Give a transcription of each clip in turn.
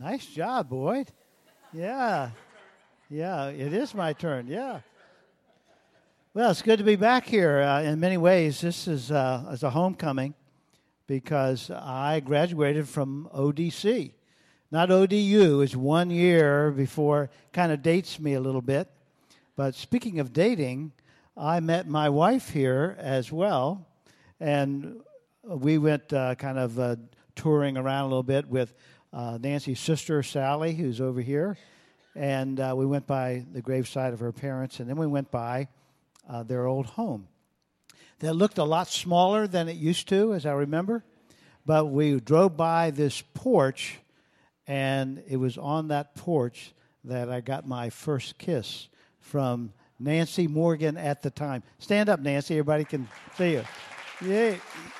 Nice job, Boyd. Yeah. Yeah, it is my turn. Yeah. Well, it's good to be back here. In many ways, this is as a homecoming because I graduated from ODC. Not ODU. It's 1 year before, kind of dates me a little bit. But speaking of dating, I met my wife here as well. And we went touring around a little bit with Nancy's sister, Sally, who's over here. And we went by the graveside of her parents, and then we went by their old home. That looked a lot smaller than it used to, as I remember. But we drove by this porch, and it was on that porch that I got my first kiss from Nancy Morgan at the time. Stand up, Nancy. Everybody can see you. Yay.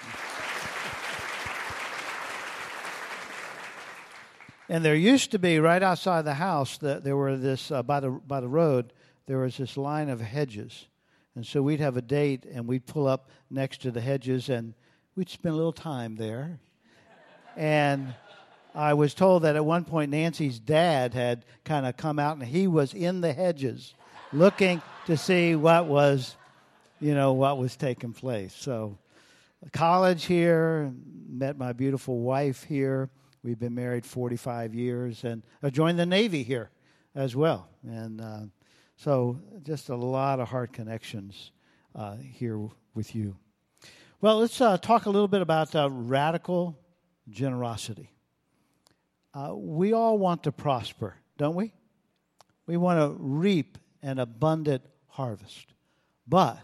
And there used to be, right outside the house, there were this, by the road, there was this line of hedges. And so we'd have a date, and we'd pull up next to the hedges, and we'd spend a little time there. And I was told that at one point Nancy's dad had kind of come out, and he was in the hedges looking to see what was taking place. So college here, met my beautiful wife here. We've been married 45 years, and I joined the Navy here as well. And so just a lot of heart connections here with you. Well, let's talk a little bit about radical generosity. We all want to prosper, don't we? We want to reap an abundant harvest. But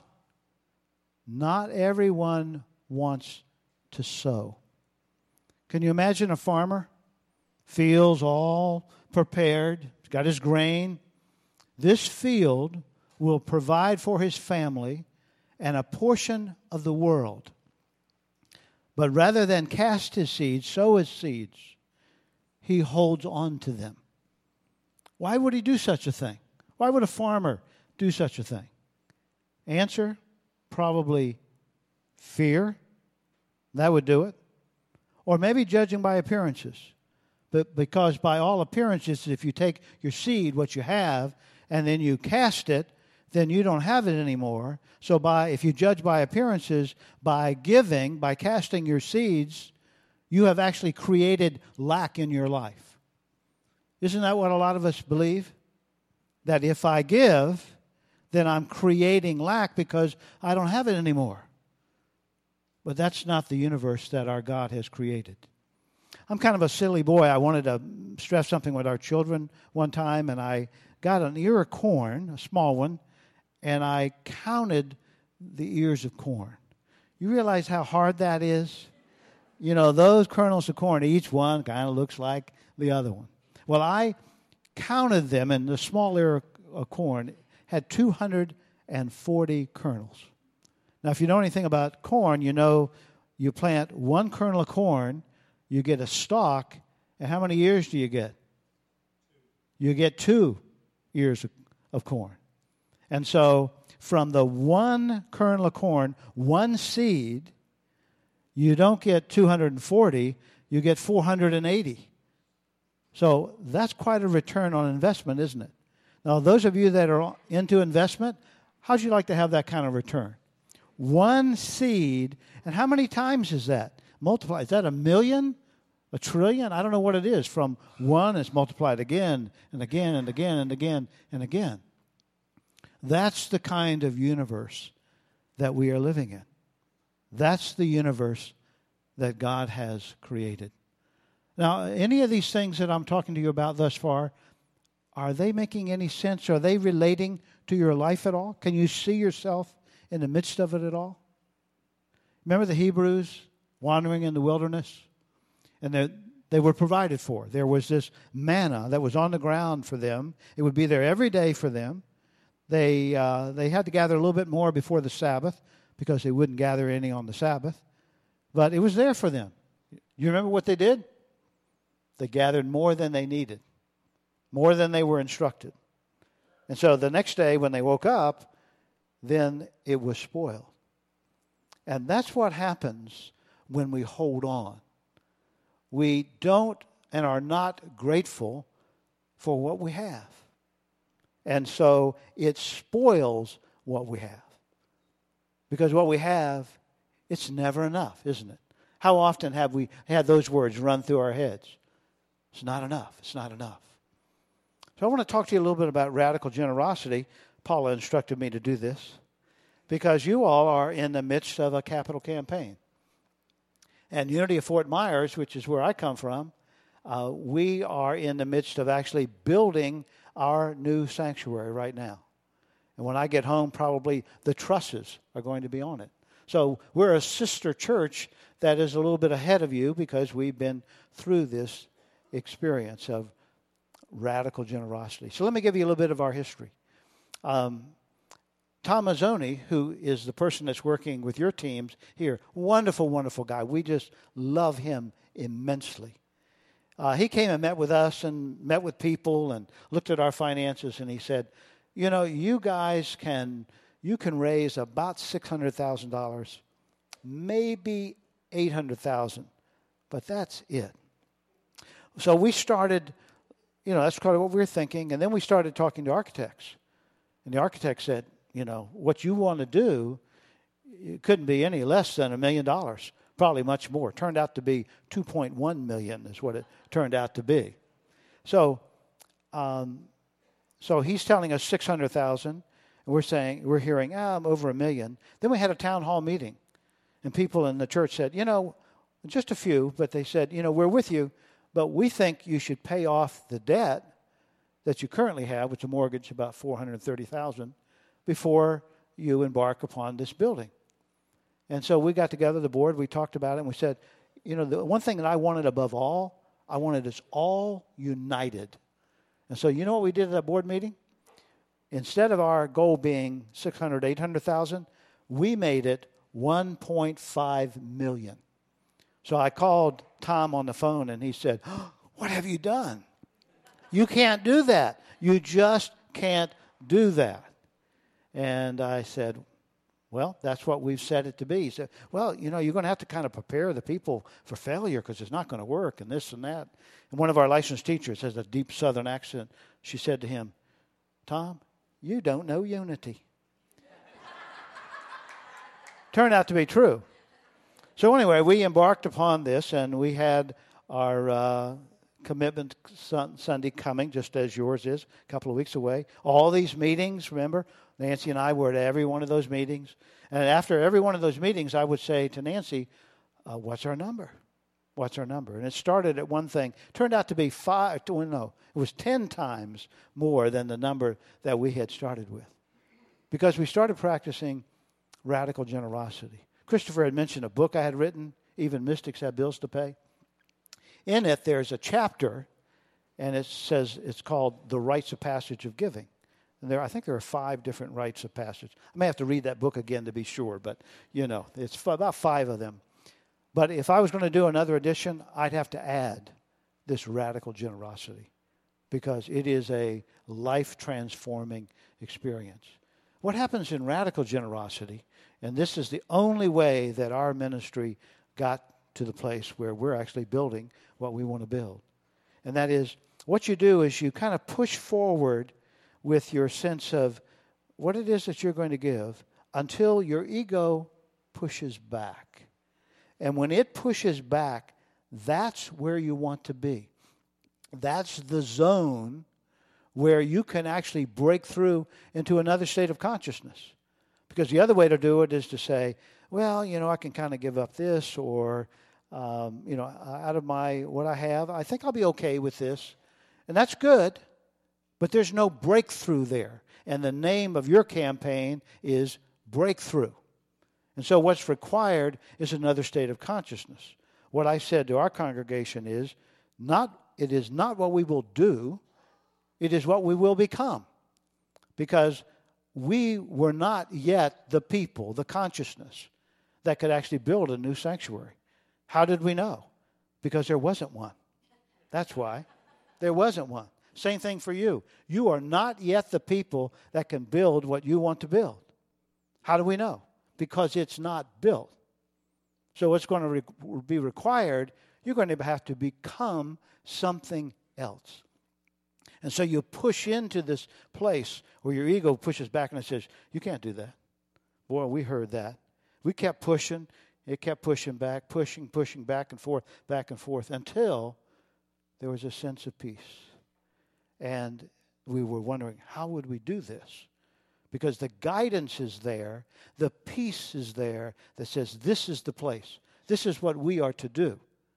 not everyone wants to sow. Can you imagine a farmer? Fields all prepared. He's got his grain. This field will provide for his family and a portion of the world. But rather than cast his seeds, sow his seeds, he holds on to them. Why would he do such a thing? Why would a farmer do such a thing? Answer, probably fear. That would do it. Or maybe judging by appearances. But because by all appearances, if you take your seed, what you have, and then you cast it, then you don't have it anymore. So if you judge by appearances, by giving, by casting your seeds, you have actually created lack in your life. Isn't that what a lot of us believe? That if I give, then I'm creating lack because I don't have it anymore. But that's not the universe that our God has created. I'm kind of a silly boy. I wanted to stress something with our children one time, and I got an ear of corn, a small one, and I counted the ears of corn. You realize how hard that is? You know, those kernels of corn, each one kind of looks like the other one. Well, I counted them, and the small ear of corn had 240 kernels. Now, if you know anything about corn, you know you plant one kernel of corn, you get a stalk, and how many ears do you get? You get 2 ears of corn. And so from the one kernel of corn, one seed, you don't get 240, you get 480. So that's quite a return on investment, isn't it? Now, those of you that are into investment, how'd you like to have that kind of return? One seed, and how many times is that? Multiply. Is that 1 million? 1 trillion? I don't know what it is. From one, it's multiplied again and again and again and again and again. That's the kind of universe that we are living in. That's the universe that God has created. Now, any of these things that I'm talking to you about thus far, are they making any sense? Are they relating to your life at all? Can you see yourself in the midst of it at all? Remember the Hebrews wandering in the wilderness? And they were provided for. There was this manna that was on the ground for them. It would be there every day for them. They had to gather a little bit more before the Sabbath because they wouldn't gather any on the Sabbath. But it was there for them. You remember what they did? They gathered more than they needed, more than they were instructed. And so the next day when they woke up, then it was spoiled. And that's what happens when we hold on. We don't and are not grateful for what we have. And so it spoils what we have. Because what we have, it's never enough, isn't it? How often have we had those words run through our heads? It's not enough. It's not enough. So I want to talk to you a little bit about radical generosity. Paula instructed me to do this because you all are in the midst of a capital campaign. And Unity of Fort Myers, which is where I come from, we are in the midst of actually building our new sanctuary right now. And when I get home, probably the trusses are going to be on it. So we're a sister church that is a little bit ahead of you because we've been through this experience of radical generosity. So let me give you a little bit of our history. Tom Mazzoni, who is the person that's working with your teams here, wonderful, wonderful guy. We just love him immensely. He came and met with us and met with people and looked at our finances, and he said, you know, you guys can raise about $600,000, maybe $800,000, but that's it. So we started, that's kind of what we were thinking, and then we started talking to architects. And the architect said, what you want to do, it couldn't be any less than $1 million, probably much more. It turned out to be $2.1 million is what it turned out to be. So he's telling us $600,000, and we're hearing, I'm over $1 million. Then we had a town hall meeting, and people in the church said, just a few, but they said, we're with you, but we think you should pay off the debt that you currently have, which is a mortgage about $430,000, before you embark upon this building. And so we got together, the board, we talked about it, and we said, the one thing that I wanted above all, I wanted us all united. And so you know what we did at that board meeting? Instead of our goal being $600,000, $800,000, we made it $1.5 million. So I called Tom on the phone, and he said, what have you done? You can't do that. You just can't do that. And I said, well, that's what we've set it to be. He said, well, you're going to have to kind of prepare the people for failure because it's not going to work and this and that. And one of our licensed teachers has a deep Southern accent. She said to him, Tom, you don't know unity. Turned out to be true. So anyway, we embarked upon this, and we had our commitment Sunday coming, just as yours is, a couple of weeks away. All these meetings, remember, Nancy and I were at every one of those meetings. And after every one of those meetings, I would say to Nancy, what's our number? What's our number? And it started at one thing. Turned out to be it was 10 times more than the number that we had started with. Because we started practicing radical generosity. Christopher had mentioned a book I had written, Even Mystics Have Bills to Pay. In it, there's a chapter, and it says it's called The Rites of Passage of Giving. And I think there are 5 different rites of passage. I may have to read that book again to be sure, but, it's about 5 of them. But if I was going to do another edition, I'd have to add this radical generosity because it is a life-transforming experience. What happens in radical generosity, and this is the only way that our ministry got to the place where we're actually building what we want to build. And that is, what you do is you kind of push forward with your sense of what it is that you're going to give until your ego pushes back. And when it pushes back, that's where you want to be. That's the zone where you can actually break through into another state of consciousness. Because the other way to do it is to say, well, I can kind of give up this or, out of what I have, I think I'll be okay with this. And that's good, but there's no breakthrough there. And the name of your campaign is Breakthrough. And so what's required is another state of consciousness. What I said to our congregation is, it is not what we will do, it is what we will become. Because we were not yet the people, the consciousness, that could actually build a new sanctuary. How did we know? Because there wasn't one. That's why. There wasn't one. Same thing for you. You are not yet the people that can build what you want to build. How do we know? Because it's not built. So what's going to be required you're going to have to become something else. And so you push into this place where your ego pushes back and it says, you can't do that. Boy, we heard that. We kept pushing. It kept pushing back, pushing back and forth, until there was a sense of peace. And we were wondering, how would we do this? Because the guidance is there, the peace is there that says, this is the place. This is what we are to do.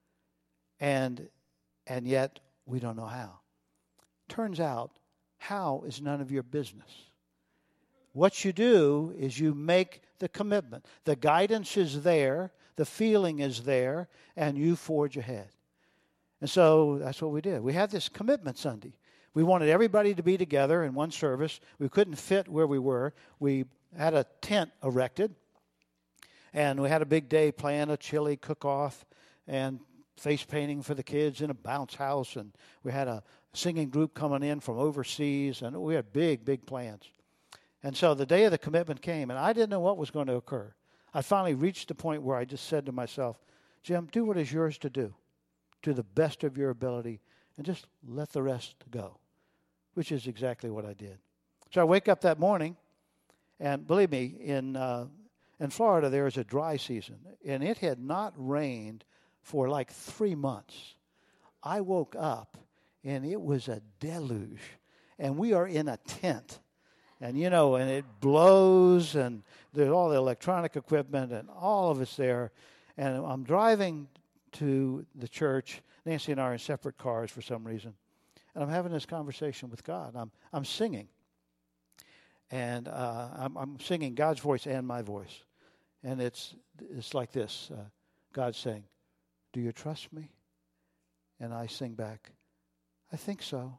And yet, we don't know how. Turns out, how is none of your business. What you do is you make the commitment. The guidance is there, the feeling is there, and you forge ahead. And so that's what we did. We had this commitment Sunday. We wanted everybody to be together in one service. We couldn't fit where we were. We had a tent erected, and we had a big day planned, a chili cook-off, and face painting for the kids in a bounce house, and we had a singing group coming in from overseas, and we had big plans. And so the day of the commitment came, and I didn't know what was going to occur. I finally reached the point where I just said to myself, Jim, do what is yours to do, to the best of your ability, and just let the rest go, which is exactly what I did. So I wake up that morning, and believe me, in Florida there is a dry season, and it had not rained for like 3 months. I woke up, and it was a deluge, and we are in a tent. And, and it blows, and there's all the electronic equipment, and all of it's there. And I'm driving to the church. Nancy and I are in separate cars for some reason. And I'm having this conversation with God. I'm singing. And I'm singing God's voice and my voice. And it's like this. God's saying, do you trust me? And I sing back, I think so.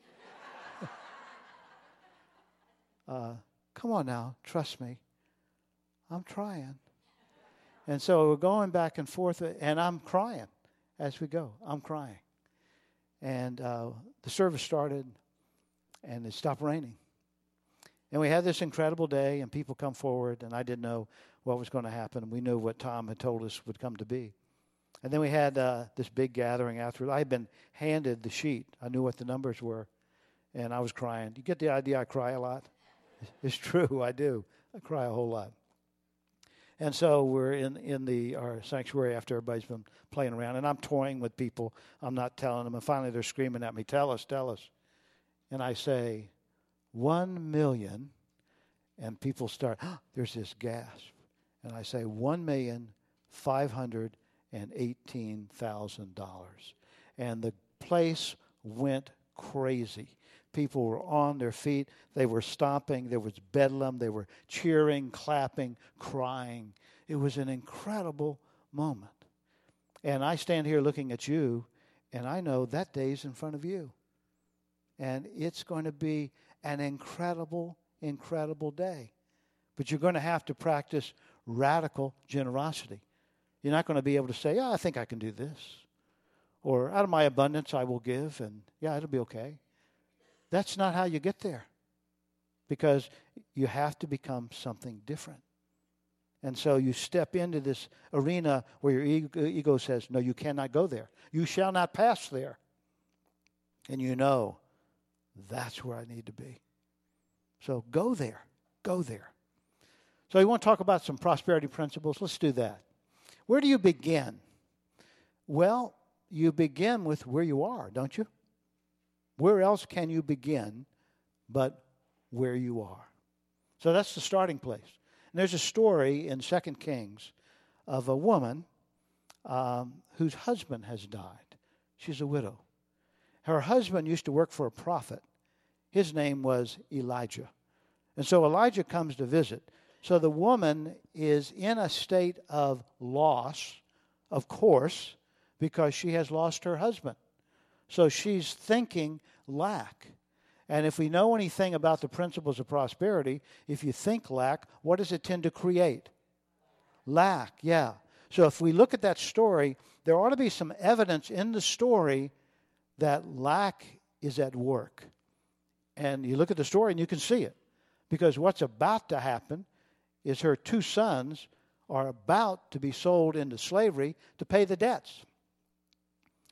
Come on now, trust me. I'm trying. And so we're going back and forth, and I'm crying as we go. I'm crying. And the service started, and it stopped raining. And we had this incredible day, and people come forward, and I didn't know what was going to happen. We knew what Tom had told us would come to be. And then we had this big gathering afterwards. I had been handed the sheet. I knew what the numbers were, and I was crying. You get the idea I cry a lot? It's true, I do. I cry a whole lot. And so we're in our sanctuary after everybody's been playing around, and I'm toying with people. I'm not telling them, and finally they're screaming at me, tell us. And I say, 1 million, and people start, there's this gasp. And I say, $1,518,000. And the place went crazy. People were on their feet. They were stomping. There was bedlam. They were cheering, clapping, crying. It was an incredible moment. And I stand here looking at you, and I know that day's in front of you. And it's going to be an incredible, incredible day. But you're going to have to practice radical generosity. You're not going to be able to say, I think I can do this. Or out of my abundance I will give, and it'll be okay. That's not how you get there, because you have to become something different. And so you step into this arena where your ego says, no, you cannot go there. You shall not pass there. And that's where I need to be. So go there. Go there. So you want to talk about some prosperity principles? Let's do that. Where do you begin? Well, you begin with where you are, don't you? Where else can you begin but where you are? So that's the starting place. And there's a story in 2 Kings of a woman whose husband has died. She's a widow. Her husband used to work for a prophet. His name was Elijah. And so Elijah comes to visit. So the woman is in a state of loss, of course, because she has lost her husband. So she's thinking lack. And if we know anything about the principles of prosperity, if you think lack, what does it tend to create? Lack, yeah. So if we look at that story, there ought to be some evidence in the story that lack is at work. And you look at the story and you can see it. Because what's about to happen is her 2 sons are about to be sold into slavery to pay the debts.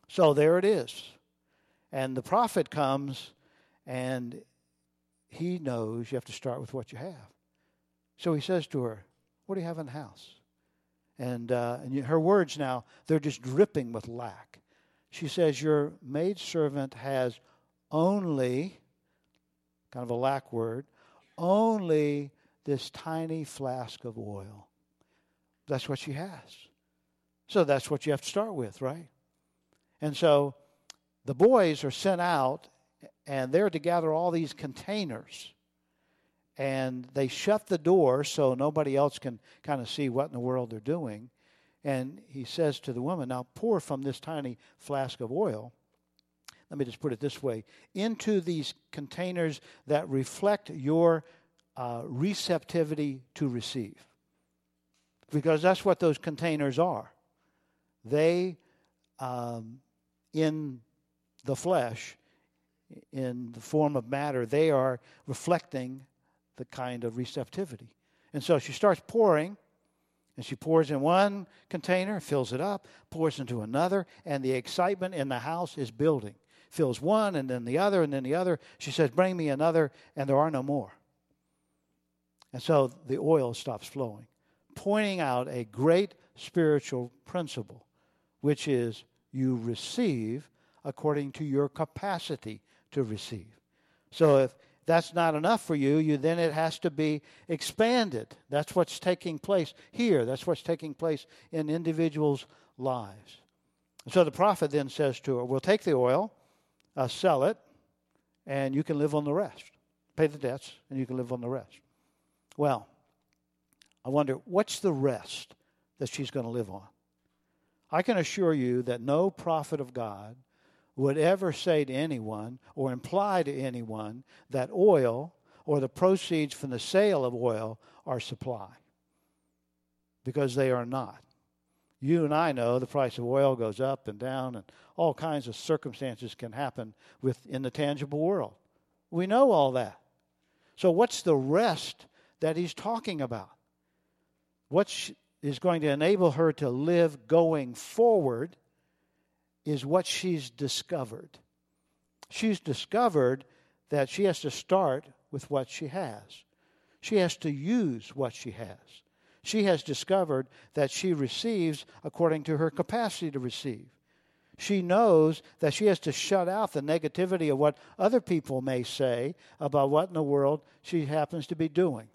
So there it is. And the prophet comes, and he knows you have to start with what you have. So he says to her, what do you have in the house? And her words now, they're just dripping with lack. She says, your maidservant has only, kind of a lack word, only this tiny flask of oil. That's what she has. So that's what you have to start with, right? And so the boys are sent out, and they're to gather all these containers. And they shut the door so nobody else can kind of see what in the world they're doing. And he says to the woman, now pour from this tiny flask of oil, let me just put it this way, into these containers that reflect your receptivity to receive. Because that's what those containers are. They, in the flesh, in the form of matter, they are reflecting the kind of receptivity. And so she starts pouring, and she pours in one container, fills it up, pours into another, and the excitement in the house is building. Fills one, and then the other, and then the other. She says, bring me another, and there are no more. And so the oil stops flowing, pointing out a great spiritual principle, which is you receive according to your capacity to receive. So if that's not enough for you, then it has to be expanded. That's what's taking place here. That's what's taking place in individuals' lives. So the prophet then says to her, we'll take the oil, sell it, and you can live on the rest. Pay the debts, and you can live on the rest. Well, I wonder, what's the rest that she's going to live on? I can assure you that no prophet of God would ever say to anyone or imply to anyone that oil or the proceeds from the sale of oil are supply. Because they are not. You and I know the price of oil goes up and down, and all kinds of circumstances can happen in the tangible world. We know all that. So what's the rest that he's talking about? What is going to enable her to live going forward is what she's discovered. She's discovered that she has to start with what she has. She has to use what she has. She has discovered that she receives according to her capacity to receive. She knows that she has to shut out the negativity of what other people may say about what in the world she happens to be doing.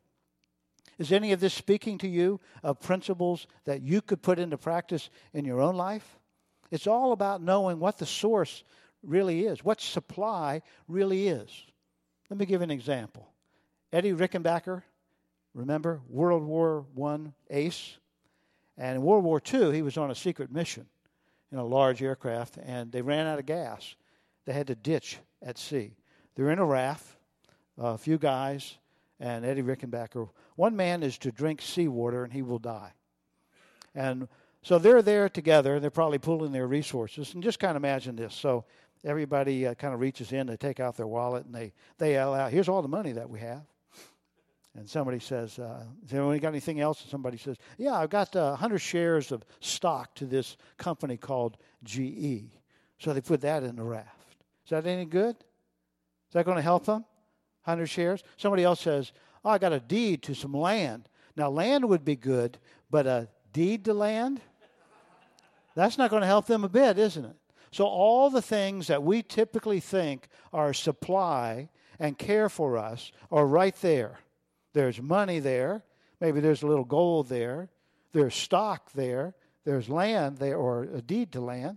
Is any of this speaking to you of principles that you could put into practice in your own life? It's all about knowing what the source really is, what supply really is. Let me give an example. Eddie Rickenbacker, remember, World War I ace? And in World War II, he was on a secret mission in a large aircraft, and they ran out of gas. They had to ditch at sea. They're in a raft, a few guys, and Eddie Rickenbacker. One man is to drink seawater, and he will die. And so they're there together. They're probably pooling their resources. And just kind of imagine this. So everybody kind of reaches in. They take out their wallet, and they yell out, here's all the money that we have. And somebody says, has anyone got anything else? And somebody says, yeah, I've got 100 shares of stock to this company called GE. So they put that in the raft. Is that any good? Is that going to help them? 100 shares? Somebody else says, I got a deed to some land. Now, land would be good, but a deed to land? That's not going to help them a bit, isn't it? So all the things that we typically think are supply and care for us are right there. There's money there. Maybe there's a little gold there. There's stock there. There's land there, or a deed to land.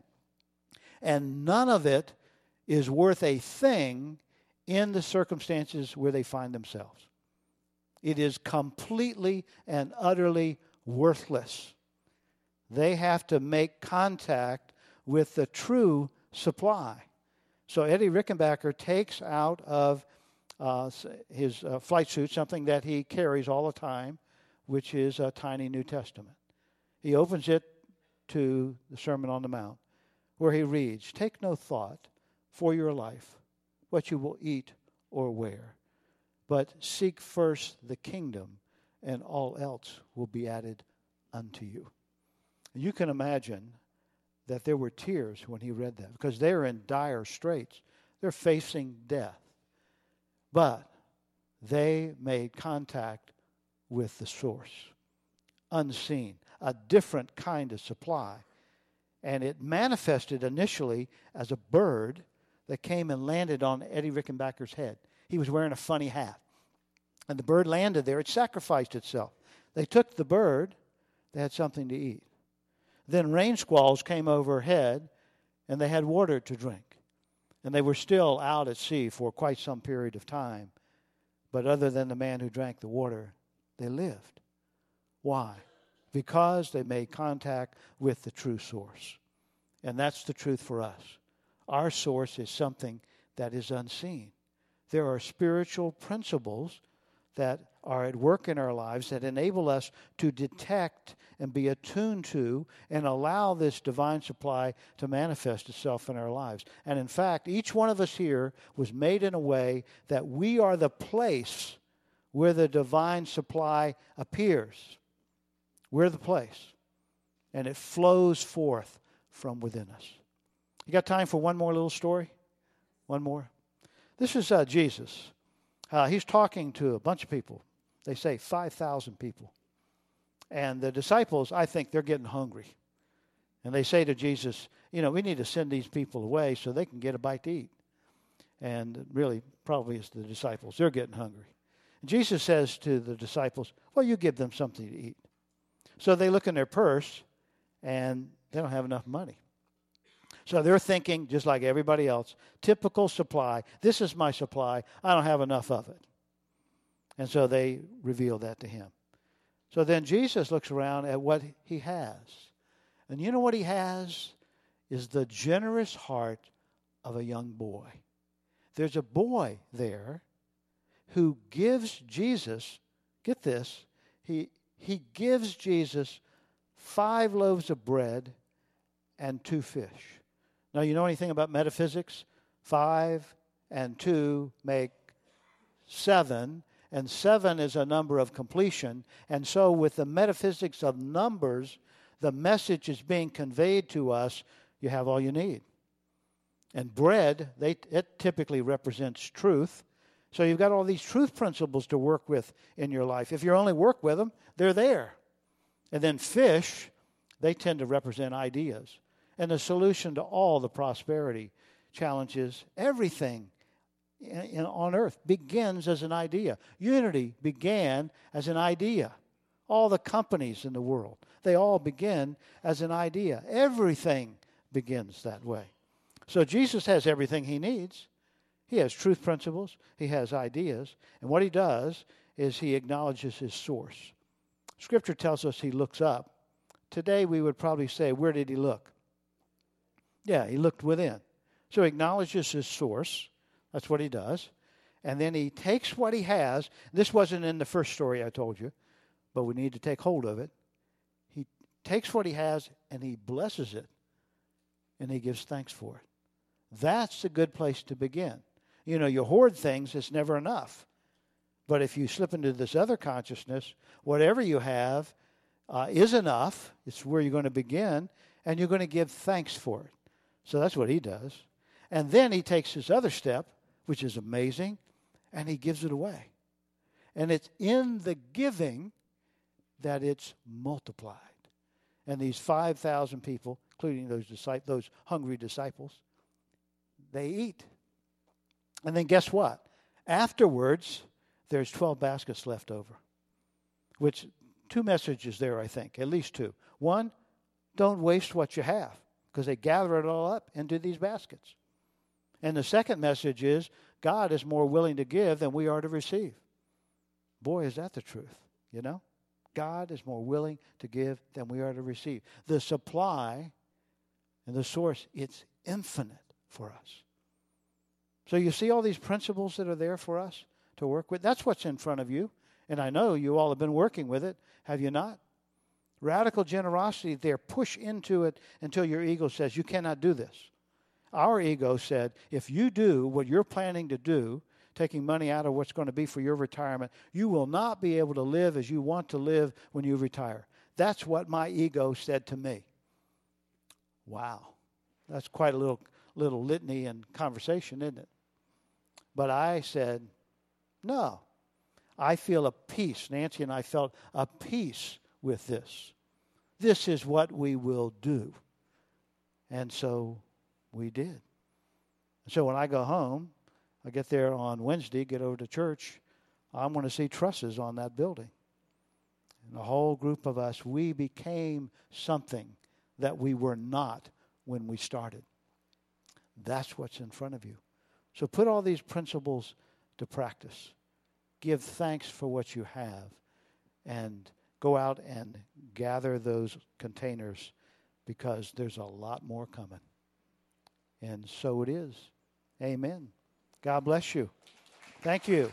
And none of it is worth a thing in the circumstances where they find themselves. It is completely and utterly worthless. They have to make contact with the true supply. So Eddie Rickenbacker takes out of his flight suit something that he carries all the time, which is a tiny New Testament. He opens it to the Sermon on the Mount, where he reads, take no thought for your life, what you will eat or wear, but seek first the kingdom, and all else will be added unto you. You can imagine that there were tears when he read that, because they're in dire straits. They're facing death. But they made contact with the source, unseen, a different kind of supply. And it manifested initially as a bird that came and landed on Eddie Rickenbacker's head. He was wearing a funny hat. And the bird landed there. It sacrificed itself. They took the bird. They had something to eat. Then rain squalls came overhead, and they had water to drink. And they were still out at sea for quite some period of time. But other than the man who drank the water, they lived. Why? Because they made contact with the true source. And that's the truth for us. Our source is something that is unseen. There are spiritual principles that are at work in our lives that enable us to detect and be attuned to and allow this divine supply to manifest itself in our lives. And in fact, each one of us here was made in a way that we are the place where the divine supply appears. We're the place. And it flows forth from within us. You got time for one more little story? One more? This is Jesus. He's talking to a bunch of people. They say 5,000 people. And the disciples, I think they're getting hungry. And they say to Jesus, we need to send these people away so they can get a bite to eat. And really, probably it's the disciples. They're getting hungry. And Jesus says to the disciples, well, you give them something to eat. So they look in their purse, and they don't have enough money. So they're thinking, just like everybody else, typical supply. This is my supply. I don't have enough of it. And so they reveal that to him. So then Jesus looks around at what he has. And you know what he has? Is the generous heart of a young boy. There's a boy there who gives Jesus, get this, he gives Jesus 5 loaves of bread and 2 fish. Now, you know anything about metaphysics? 5 and 2 make 7, and 7 is a number of completion. And so with the metaphysics of numbers, the message is being conveyed to us, you have all you need. And bread, it typically represents truth. So you've got all these truth principles to work with in your life. If you only work with them, they're there. And then fish, they tend to represent ideas. And the solution to all the prosperity challenges, everything on earth begins as an idea. Unity began as an idea. All the companies in the world, they all begin as an idea. Everything begins that way. So Jesus has everything he needs. He has truth principles. He has ideas. And what he does is he acknowledges his source. Scripture tells us he looks up. Today we would probably say, where did he look? Yeah, he looked within. So he acknowledges his source. That's what he does. And then he takes what he has. This wasn't in the first story I told you, but we need to take hold of it. He takes what he has and he blesses it. And he gives thanks for it. That's a good place to begin. You hoard things, it's never enough. But if you slip into this other consciousness, whatever you have is enough. It's where you're going to begin, and you're going to give thanks for it. So that's what he does. And then he takes this other step, which is amazing, and he gives it away. And it's in the giving that it's multiplied. And these 5,000 people, including those hungry disciples, they eat. And then guess what? Afterwards, there's 12 baskets left over. Which, 2 messages there, I think, at least 2. One, don't waste what you have, because they gather it all up into these baskets. And the second message is, God is more willing to give than we are to receive. Boy, is that the truth, God is more willing to give than we are to receive. The supply and the source, it's infinite for us. So you see all these principles that are there for us to work with? That's what's in front of you. And I know you all have been working with it. Have you not? Radical generosity there. Push into it until your ego says, you cannot do this. Our ego said, if you do what you're planning to do, taking money out of what's going to be for your retirement, you will not be able to live as you want to live when you retire. That's what my ego said to me. Wow. That's quite a little litany and conversation, isn't it? But I said, no. I feel a peace. Nancy and I felt a peace with this. This is what we will do. And so we did. So when I go home, I get there on Wednesday, get over to church, I'm going to see trusses on that building. And the whole group of us, we became something that we were not when we started. That's what's in front of you. So put all these principles to practice. Give thanks for what you have. And go out and gather those containers, because there's a lot more coming. And so it is. Amen. God bless you. Thank you.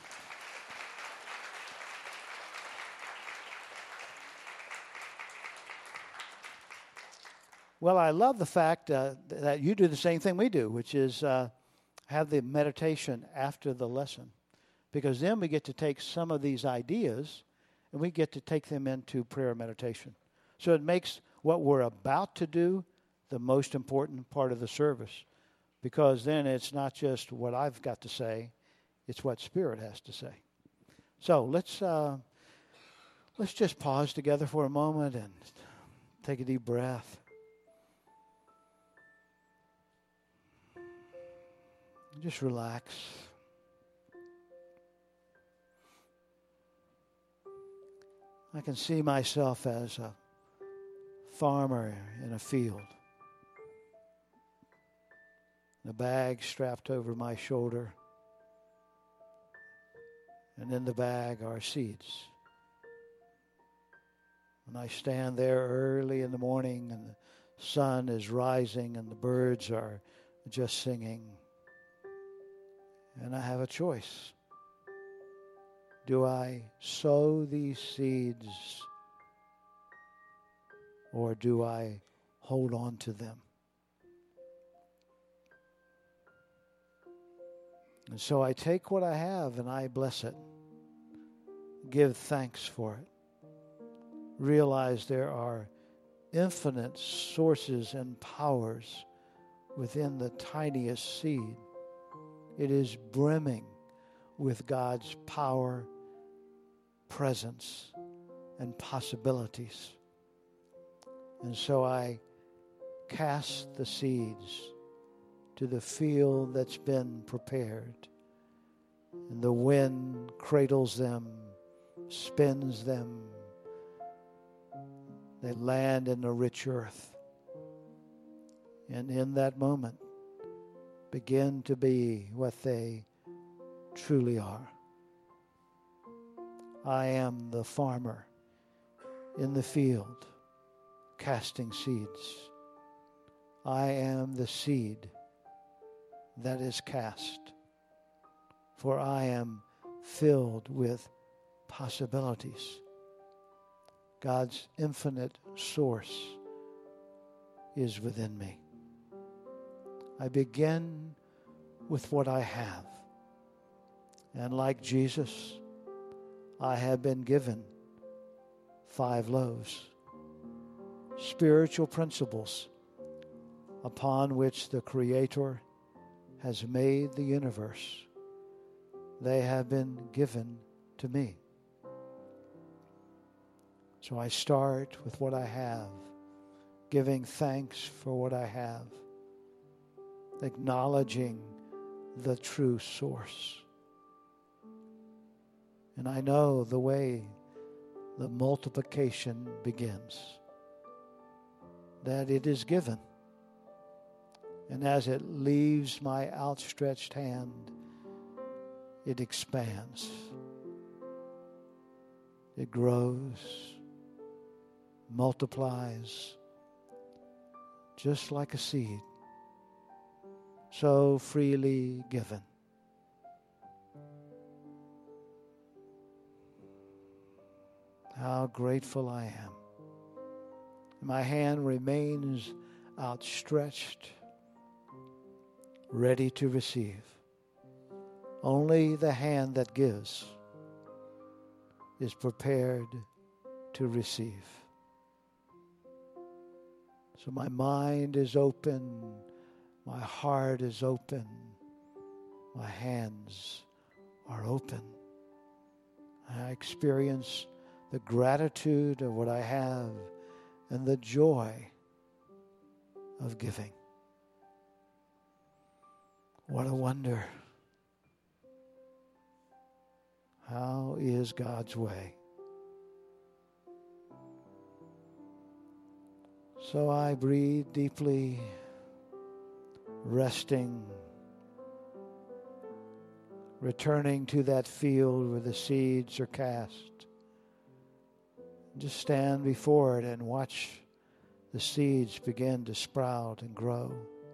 Well, I love the fact that you do the same thing we do, which is have the meditation after the lesson. Because then we get to take some of these ideas and we get to take them into prayer meditation. So it makes what we're about to do the most important part of the service. Because then it's not just what I've got to say, it's what Spirit has to say. So let's just pause together for a moment and take a deep breath. Just relax. I can see myself as a farmer in a field. The bag strapped over my shoulder. And in the bag are seeds. When I stand there early in the morning and the sun is rising and the birds are just singing, and I have a choice. Do I sow these seeds, or do I hold on to them? And so I take what I have and I bless it. Give thanks for it. Realize there are infinite sources and powers within the tiniest seed. It is brimming with God's power, presence, and possibilities. And so I cast the seeds to the field that's been prepared. And the wind cradles them, spins them. They land in the rich earth. And in that moment, begin to be what they truly are. I am the farmer in the field casting seeds. I am the seed that is cast, for I am filled with possibilities. God's infinite source is within me. I begin with what I have. And like Jesus, I have been given 5 loaves. Spiritual principles upon which the Creator has made the universe. They have been given to me. So I start with what I have, giving thanks for what I have, acknowledging the true source. And I know the way the multiplication begins, that it is given. And as it leaves my outstretched hand, it expands. It grows, multiplies, just like a seed, so freely given. How grateful I am. My hand remains outstretched, ready to receive. Only the hand that gives is prepared to receive. So my mind is open, my heart is open, my hands are open. I experience the gratitude of what I have and the joy of giving. What a wonder. How is God's way? So I breathe deeply, resting, returning to that field where the seeds are cast. Just stand before it and watch the seeds begin to sprout and grow,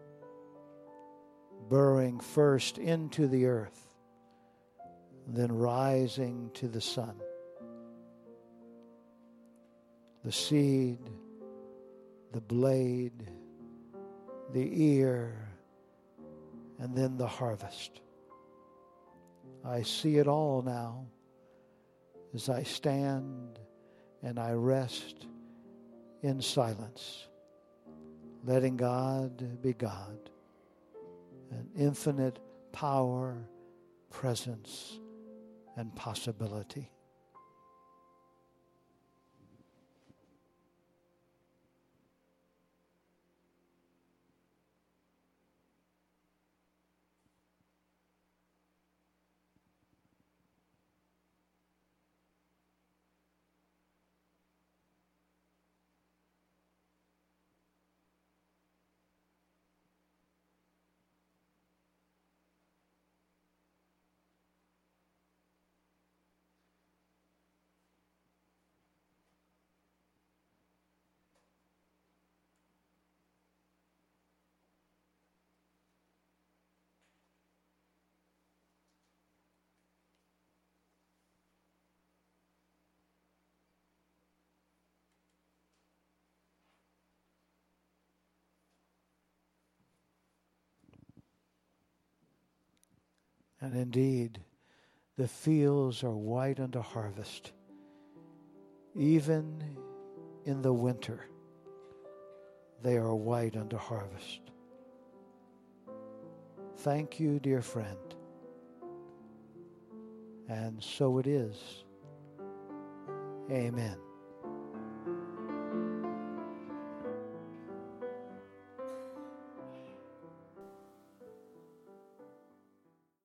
burrowing first into the earth, then rising to the sun. The seed, the blade, the ear, and then the harvest. I see it all now as I stand and I rest in silence, letting God be God, an infinite power, presence, and possibility. And indeed, the fields are white unto harvest. Even in the winter, they are white unto harvest. Thank you, dear friend. And so it is. Amen.